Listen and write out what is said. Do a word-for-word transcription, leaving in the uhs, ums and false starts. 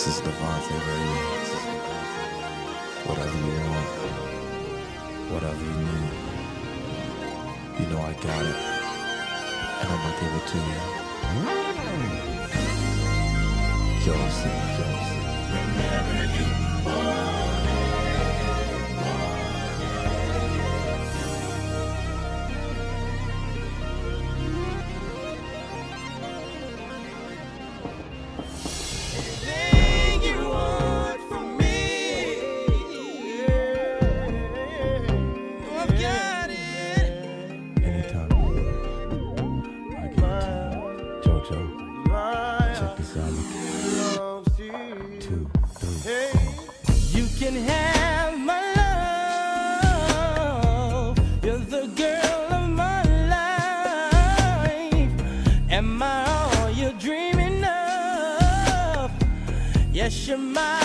This is Devontae Radio. Whatever you want, whatever you need, you know I got it, and I'ma give it to you. Josie, Josie. Remember you more. Check this out. Two, three. You can have my love. You're the girl of my life. Am I all you're dreaming of? Yes, you're my